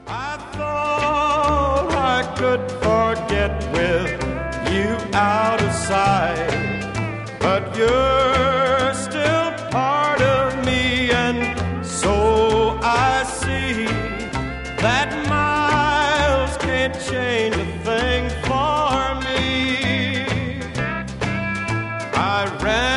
I thought I could forget with you out of sight, but you're still part of me, and so I see that miles can't change a thing for me. I ran